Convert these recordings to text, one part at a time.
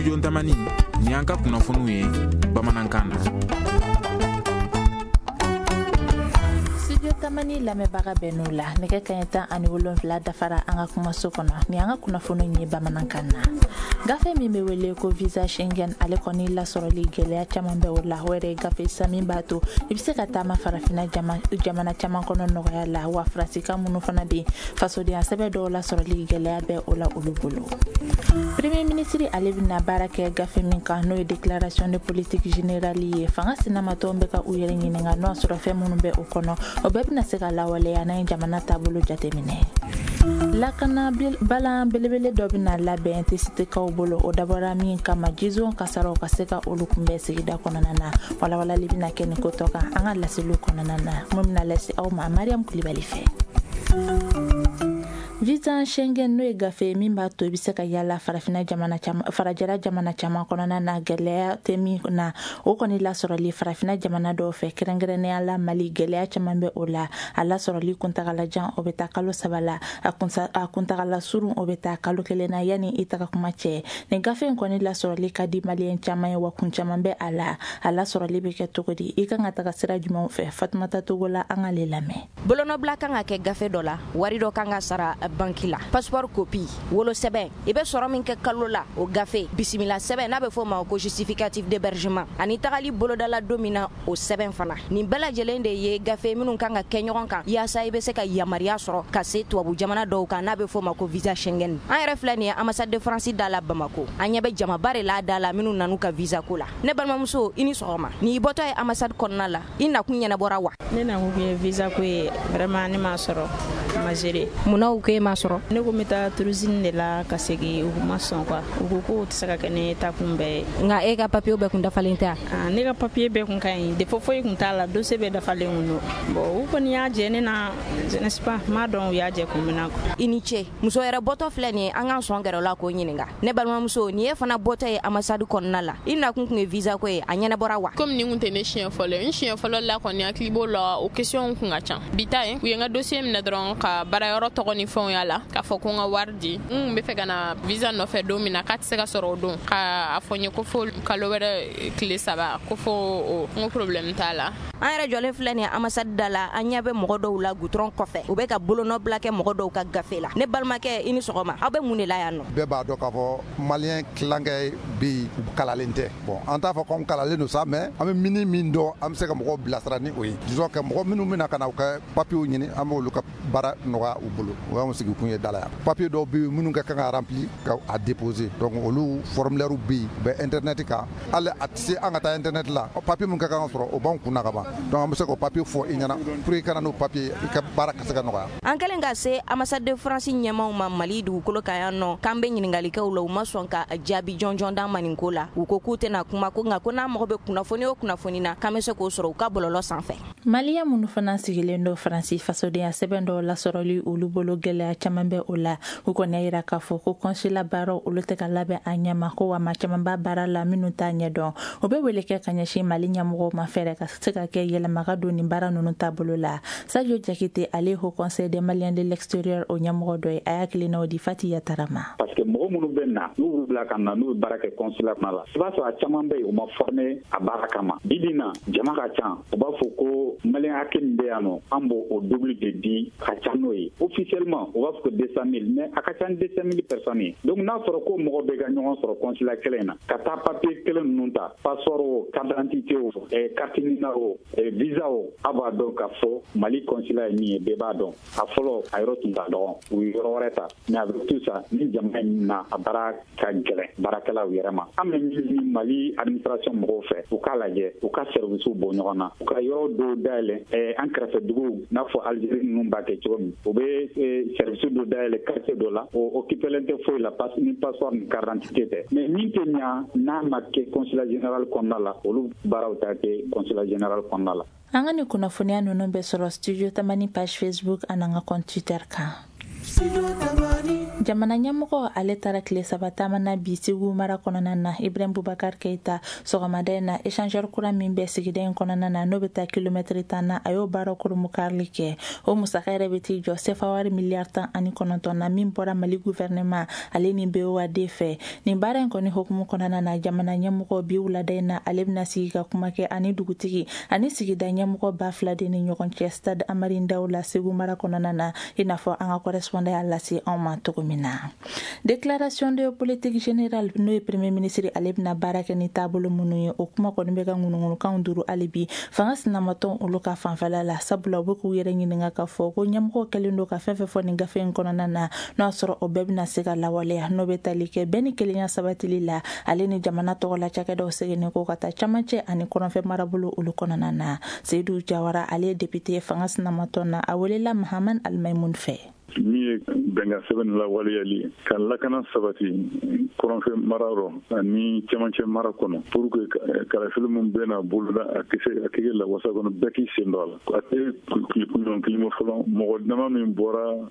studio Tamani ni an ka kunnafoniw ye bamanankan na. Studio Tamani lamɛnbaga bɛɛ n'u la nɛgɛ kaɲɛ 17 dafara an ka kumaso kɔnɔ ni an ka kunnafoniw ye bamanankan na. Gafe min bɛ wele ko visa Schengen ale kɔni lasɔrɔli gɛlɛya caman bɛ o la o yɛrɛ gafe min b'a to i bɛ se ka taama farafina jamana caman kɔnɔ nɔgɔya la wa farasikan minnu fana bɛ fasodenya sɛbɛn dɔw lasɔrɔli gɛlɛya bɛ o la olu bolo. Premier ministre ale bɛna baara kɛ gafe min kan n'o ye déclaration de politique générale ye fanga sinamatɔw bɛ ka u yɛrɛ ɲininka n'o sɔrɔ fɛn minnu bɛ o kɔnɔ o bɛɛ bɛna se ka lawaleya n'an ye jamana taabolo jateminɛ. Lakana balan belebele dɔ bɛna labɛn tesitekaw bolo o dabɔra min kama jizo kasaraw ka se ka olu kunbɛn sigida kɔnɔna na walawalali bɛna kɛ nin ko tɔ kan an ka laseliw kɔnɔna na mun bɛna lase aw ma Mariam Kulibali fɛ. Visa Schengen n'o ye gafe min b'a to i bɛ se ka yala farajɛla jamana caman kɔnɔna na gɛlɛya tɛ min na o kɔni lasɔrɔli farafina jamana dɔw fɛ kɛrɛnkɛrɛnnenya la Mali gɛlɛya caman bɛ o la a lasɔrɔli kuntagalajan o bɛ taa kalo 3 la a kuntagala surun o bɛ taa kalo 1 na yanni i taga kuma cɛ nin gafe in kɔni lasɔrɔli ka di maliyɛn caman ye wa kun caman bɛ a lasɔrɔli bɛ kɛ cogo di i kan ka taga sira jumɛn fɛ Fatumata Togola an ka le lamɛn. Bolonɔbila kan ka kɛ gafe dɔ la wari dɔ kan ka sara banki la passeport copie wolo sɛbɛn i bɛ sɔrɔ min kɛ kalo la o gafe bisimila sɛbɛn n'a bɛ fɔ ma ko justificatif d'hébergement ani tagali bolodala don min na o sɛbɛn fana nin bɛɛ lajɛlen de ye gafe minnu kan ka kɛ ɲɔgɔn kan yaasa i bɛ se ka yamariya sɔrɔ ka se tubabu jamana dɔw kan n'a bɛ fɔ ma ko visa Schengen an yɛrɛ filɛ nin ye ambassade de France da la Bamako an ɲɛ bɛ jamaba de la da la minnu nanu ka visa ko la ne balimamuso i ni sɔgɔma ni bɔtɔ ye ambassade kɔnɔna la i nakun ɲɛnabɔra wa ne nakun ye visa ko ye vraiment ne m'a sɔrɔ ma géré munna ko e m'a sɔrɔ ne ko n bɛ taa tourisme de la ka segin u ma sɔn quoi u ko k'o tɛ se ka kɛ ne ta kun bɛɛ ye nka e ka papier bɛɛ kun dafalen tɛ ne ka papier bɛɛ kun ka ɲi défaut foyi kun t'a la dossier bɛɛ dafalen kun don bon u kɔni y'a jɛ ne na n'est-ce pas m'a dɔn u y'a jɛ kun min na i ni ce muso yɛrɛ bɔtɔ filɛ nin ye an k'an sɔn gɛrɛ la k'o ɲininka ne balimamuso ni e fana bɔtɔ ye ambassade kɔnɔna la i nakun kun ye visa ko ye a ɲɛnabɔra wa comme ni kun tɛ ne siɲɛ fɔlɔ ye n siɲɛ fɔlɔ la kɔni hakili b'o la o question kun ka ca bi ta ye u ye n ka dossier minɛ dɔrɔn ka baarayɔrɔ tɔgɔ ni fɛnw y'a la k'a fɔ ko n ka wari di n bɛ fɛ ka na visa nɔfɛ don min na k'a tɛ se ka sɔrɔ o don k'a fɔ n ye ko fo kalo wɛrɛ tile 3 ko fo o n ko problème t'a la an yɛrɛ jɔlen filɛ nin ye ambassade da la an ɲɛ bɛ mɔgɔ dɔw la goudron kɔfɛ u bɛ ka bolonɔbila kɛ mɔgɔ dɔw ka gafe la ne balimakɛ i ni sɔgɔma aw bɛ mun de la yan nɔ bɛɛ b'a dɔn k'a fɔ maliyɛn tilankɛ bi kalalen tɛ bon an t'a fɔ k'anw kalalen don sa mais an bɛ mini min dɔn an bɛ se ka mɔgɔw bilasira ni o ye disons que mɔgɔ minnu bɛna ka na u ka papiyew ɲini an b'olu ka baara nɔgɔya u bolo o y'anw sigikun ye da la yan papiye dɔw bɛ yen minnu ka kan ka remplir ka a déposer donc olu formulaire bɛ yen u bɛ internet kan hali a tɛ se an ka taa internet la papiye min ka kan ka sɔrɔ o b'anw kun na ka ban donc an bɛ se k'o papiye fɔ i ɲɛna pour que i kana n'o papiye i ka baara ka se ka nɔgɔya an kɛlen ka se ambassade de France ɲɛmaw ma Mali dugukolo kan yan nɔ k'an bɛ ɲininkalikɛw la u ma sɔn ka jaabi jɔnjɔn d'an ma nin ko la u ko k'u tɛna kuma ko nka ko n'a mago bɛ kunnafoni o kunnafoni na k'an bɛ se k'o sɔrɔ u ka bɔlɔlɔ sanfɛ maliyɛn minnu fana sigilen don Faransi fasodenya sɛbɛn dɔw lasɔrɔli olu bolo gɛlɛya caman bɛ o la u kɔni y'a jira k'a fɔ ko consulat baaraw olu tɛ ka labɛn a ɲɛma ko wa maa caman b'a baara la minnu t'a ɲɛdɔn o bɛ wele kɛ ka ɲɛsin Mali ɲɛmɔgɔw ma fɛɛrɛ ka se ka kɛ yɛlɛma ka don nin baara ninnu taabolo la Sadio Jakite ale Haut Conseil des Maliens de l'extérieur o ɲɛmɔgɔ dɔ ye a y'a hakilina o di Fati Yatara ma parce que mɔgɔ minnu bɛ na n'u bila ka na n'u bɛ baara kɛ consulat la i b'a sɔrɔ a caman bɛ yen u ma former a baara kama bibi na jama ka ca u b'a fɔ ko maliyɛn hakɛ min bɛ yan nɔ an b'o o double de di ka ca n'o ye officiellement u b'a fɔ ko 200 000 mais a ka ca 200 000 personnes ye donc n'a sɔrɔ ko mɔgɔ bɛ ka ɲɔgɔn sɔrɔ consulat kelen in na ka taa papier kelen ninnu ta passeport o carte d'identité o carte minna o visa o a b'a dɔn k'a fɔ Mali consulat ye min ye bɛɛ b'a dɔn a fɔlɔ a yɔrɔ tun t'a dɔn u ye yɔrɔ wɛrɛ ta mais avec tout ça ni jamana in na a baara ka gɛlɛn baarakɛlaw yɛrɛ ma an bɛ ɲini Mali administration mɔgɔw fɛ u k'a lajɛ u ka service bɔ ɲɔgɔn na u ka yɔrɔ dɔw dayɛlɛ an kɛrɛfɛ duguw n'a fɔ Algérie ninnu b'a kɛ cogo min u bɛ service dɔ dayɛlɛ quartier dɔ la o occupelen tɛ foyi la parce que ni passeport ni carte d'identité tɛ mais min tɛ ɲa n'a ma kɛ consulat général kɔnɔna la olu baaraw t'a kɛ consulat général kɔnɔna la an ka nin kunnafoniya ninnu bɛ sɔrɔ studio Tamani page Facebook ani an ka compte Twitter kan jamana ɲɛmɔgɔ ale tara tile saba taamana bi Segu mara kɔnɔna na. Ibrahim Boubacar Keita sɔgɔmada in na échangeur kura min bɛ sigida in kɔnɔna na n'o bɛ taa kilomɛtiri 10 na a y'o baara kurumu karili kɛ. O musaka yɛrɛ bɛ t'i jɔ CFA miliyari 19 na min bɔra Mali gouvernement ale ni BOAD fɛ. Nin baara in kɔni hukumu kɔnɔna na jamana ɲɛmɔgɔ bi wulada in na ale bɛna sigi ka kuma kɛ ani dugutigi ani sigida ɲɛmɔgɔ 2000 de ni ɲɔgɔn cɛ Stade Amari Ndao la Segu mara kɔnɔna na i n'a fɔ an ka correspondant y'a lase anw ma cogo min na. Déclaration de politique générale n'o ye premier ministre ale bɛna baara kɛ ni taabolo minnu ye o kuma kɔni bɛ ka ŋunuŋunukan duuru hali bi fanga sinamatɔn olu ka fanfɛla la sabula u bɛ k'u yɛrɛ ɲininka ka fɔ ko ɲɛmɔgɔ kɛlen don ka fɛn fɛn fɔ nin gafe in kɔnɔna na n'o y'a sɔrɔ o bɛɛ bɛna se ka lawaleya n'o bɛ tali kɛ bɛɛ ni kelenya sabatili la ale ni jamana tɔgɔla cakɛdaw seginni ko ka taa camancɛ ani kɔrɔnfɛ marabolo olu kɔnɔna na. Seydou Jawara ale ye député fanga sinamatɔn na a welela Mahaman Almaymun fɛ. Min ye bɛnkan sɛbɛn lawaleyali ka lakana sabati kɔrɔnfɛ mara rɔ ani cɛmancɛ mara kɔnɔ pour que kalafili min bɛna boloda a kɛ lawasa kɔnɔ bɛɛ k'i sen dɔ a la. A tɛ kunɲɔgɔn kelen fɔlɔ mɔgɔ dama min bɔra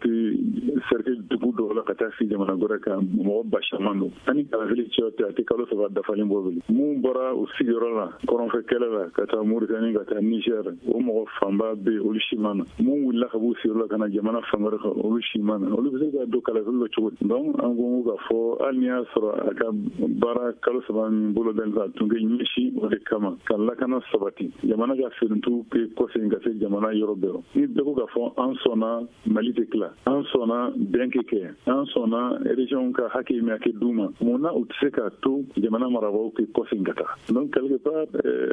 Mopti cercle dugu dɔw la ka taa si jamana wɛrɛ kan mɔgɔ ba caman don ani kalafili cɛ tɛ a tɛ kalo saba dafalen bɔ bilen. Mun bɔra o sigiyɔrɔ la kɔrɔnfɛ kɛlɛ la ka taa Mauritanie ka taa Niger o mɔgɔ fanba bɛ yen olu si ma na. Mun wulila ka b'u sigiyɔrɔ la ka na jamana fanga olu si ma na olu bɛ se ka don kalafili la cogo di. Donc an ko ka fɔ hali ni y'a sɔrɔ a ka baara kalo saba min bolo da la tun bɛ ɲɛsin o de kama ka lakana sabati jamana ka fɛntu ke kɔfɛ ka se jamana yɔrɔ bɛɛ ni bɛɛ ko ka fɔ an sɔnna Mali tɛ tila an sɔnna bɛn kɛ an sɔnna région ka hakɛ min kɛ d'u ma mun na u tɛ se ka to jamana marabagaw ke kɔfɛ ka taa. Donc quelque part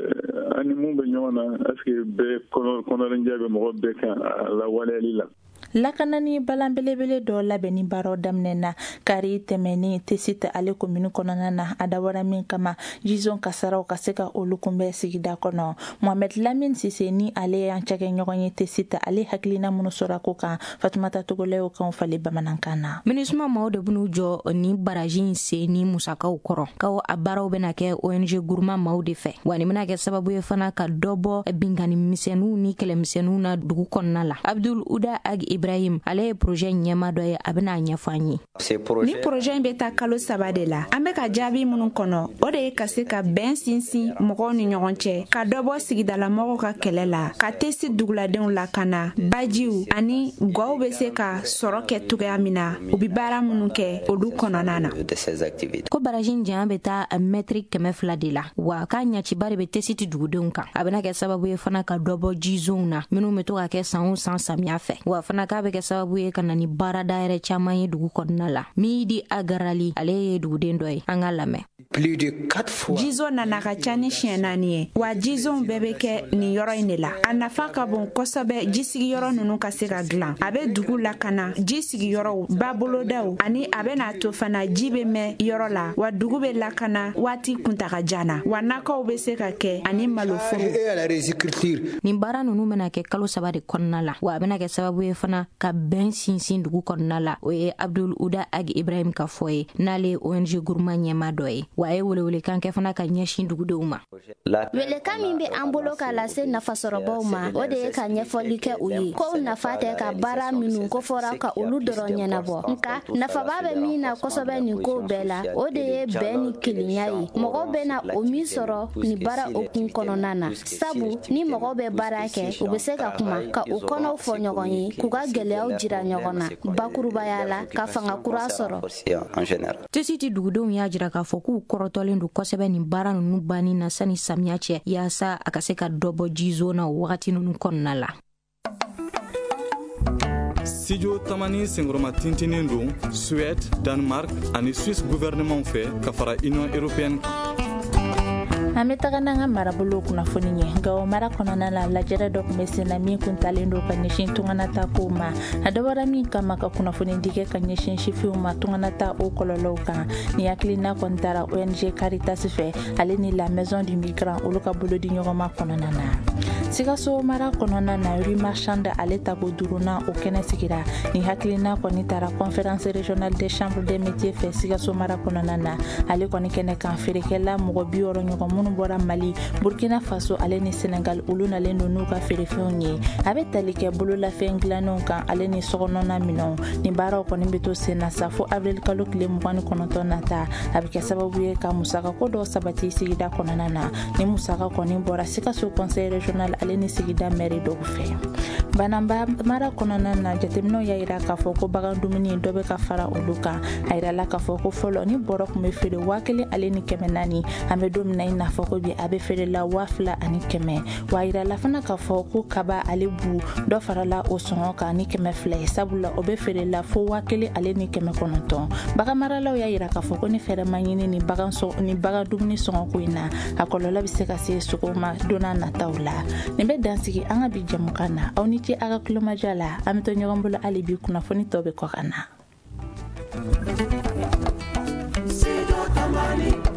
ani mun bɛ ɲɔgɔn na est-ce que bɛɛ kɔnɔrenja bɛ mɔgɔ bɛɛ kan a lawaleyali la. Lakanani balan belebele dɔ labɛnni baaraw daminɛna kari tɛmɛni Tesite ale komini kɔnɔna na a dabɔra min kama jizon kasaraw ka se ka olu kunbɛn sigida kɔnɔ. Mohamed Lamine Sise ni ale y'an cakɛ ɲɔgɔn ye Tesite ale hakilina minnu sɔrɔ ko kan Fatumata Togolayo kan fali bamanankan na. MINUSMA maaw de b'u jɔ ni baraji in sen ni musakaw kɔrɔ kaw a baaraw bɛna kɛ ONG Gourma maaw de fɛ wa ni bɛna kɛ sababu ye fana ka dɔ bɔ binkani misɛnninw ni kɛlɛmisɛnninw na dugu kɔnɔna la. Abdul Uda Ag Ibrahim ale ye projet ɲɛma dɔ ye a bɛna ɲɛfɔ an ye. Ni projet in bɛ taa kalo 3 de la an bɛ ka jaabi minnu kɔnɔ o de ye ka se ka bɛn sinsin mɔgɔw ni ɲɔgɔn cɛ ka dɔ bɔ sigidala mɔgɔw ka kɛlɛ la ka tesi duguladenw lakana bajiw ani gaw bɛ se ka sɔrɔ kɛ cogoya min na u bɛ baara minnu kɛ olu kɔnɔna na. Ko baraji janya bɛ taa mètre 200 de la wa k'a ɲaciba de bɛ tesi dugudenw kan a bɛna kɛ sababu ye fana ka dɔ bɔ jizonw na minnu bɛ to ka kɛ san o san samiya fɛ wa fana k'a bɛ kɛ sababu ye ka na ni baarada yɛrɛ caman ye dugu kɔnɔna la. Midi Agarali ale ye duguden dɔ ye an ka lamɛn. Jizo nana ka ca ni siɲɛ 4 ye wa jizonw bɛɛ bɛ kɛ nin yɔrɔ in de la a nafa ka bon kosɛbɛ ji sigiyɔrɔ ninnu ka se ka dilan a bɛ dugu lakana ji sigiyɔrɔw ba bolodaw ani a bɛ n'a to fana ji bɛ mɛn yɔrɔ la wa dugu bɛ lakana waati kuntaka jan na wa nakaw bɛ se ka kɛ ani maloforo. Nin baara ninnu bɛna kɛ kalo 3 de kɔnɔna la wa a bɛna kɛ sababu ye fana ka bɛn sinsin dugu kɔnɔna la o ye Abdul Uda Ag Ibrahim ka fɔ ye n'ale ye ONG Gourma ɲɛma dɔ ye wa a ye welewelekan kɛ fana ka ɲɛsin dugudenw ma. Welekan min bɛ an bolo ka lase nafasɔrɔbaw ma o de ye ka ɲɛfɔli kɛ u ye ko nafa tɛ ka baara minnu kofɔra ka olu dɔrɔn ɲɛnabɔ nka nafaba bɛ min na kosɛbɛ nin ko bɛɛ la o de ye bɛn ni kelenya ye mɔgɔw bɛ na o min sɔrɔ ni baara okun kɔnɔna na sabu ni mɔgɔw bɛ baara kɛ u bɛ se ka kuma ka u kɔnɔw fɔ ɲɔgɔn ye k'u ka gɛlɛyaw jira ɲɔgɔn na bakurubaya la ka fanga kura sɔrɔ. Tesiti dugudenw y'a jira k'a fɔ k'u kɔrɔtɔlen don kosɛbɛ nin baara ninnu banni na sani samiya cɛ yaasa a ka se ka dɔ bɔ jizo na wagati ninnu kɔnɔna la. Studio Tamani Sengroma tintinin don Suède, Danemark ani Suisse gouvernement fɛ ka fara Union Européenne. An bɛ taga n'an ka marabolo kunnafoni ye nka o mara kɔnɔna la lajɛrɛ dɔ tun bɛ sen na min kun talen don ka ɲɛsin tunganata kow ma a dabɔra min kama ka kunnafoni di kɛ ka ɲɛsin sifinw ma tunganata o kɔlɔlɔw kan ni hakilina kɔni taara ONG Caritas fɛ ale ni la Maison du Migrant olu ka bolo di ɲɔgɔn ma kɔnɔna na. Sikaso mara kɔnɔna na rue marchande ale tago duruna o kɛnɛ sigira ni hakilina kɔni tara conférence régionale des chambres des métiers fɛ Sikaso mara kɔnɔna na ale kɔni kɛnɛ kan feerekɛla mɔgɔ 60 ɲɔgɔn minnu bɔra Mali, Burkina Faso ale ni Senegal olu nalen don n'u ka feerefɛnw ye. A bɛ tali kɛ bololafɛn dilannenw kan ale ni sɔgɔnɔna minɛnw. Ni baaraw kɔni bɛ to sen na sa fo avril kalo tile 29 nata. A bɛ kɛ sababu ye ka musakako dɔ sabati sigida kɔnɔna na. Ni musaka kɔni bɔra Sikaso conseil régional ale ni sigida maire dɔw fɛ. Banamba mara kɔnɔna na jateminɛw y'a yira k'a fɔ ko bagan dumuni dɔ bɛ ka fara olu kan. A yirala k'a fɔ ko fɔlɔ ni bɔrɔ tun bɛ feere 1000 ale ni 400 an bɛ don min na i n'a fɔ ko bi a bɛ feere la 2000 ani 100. Wa yirala fana k'a fɔ ko kaba ale bu dɔ farala o sɔngɔ kan ni 200 ye sabula o bɛ feere la fo 1000 ale ni 900. Bagan maralaw y'a yira k'a fɔ ko ni fɛɛrɛ ma ɲini ni bagan dumuni sɔngɔko in na a kɔlɔlɔ bɛ se ka se sogo ma donna nataw la. Nin bɛ dansigi an ka bi jamukan na aw ni ce a ka kulomaja la an bɛ to ɲɔgɔn bolo hali bi kunnafoni tɔ bɛ kɔ ka na.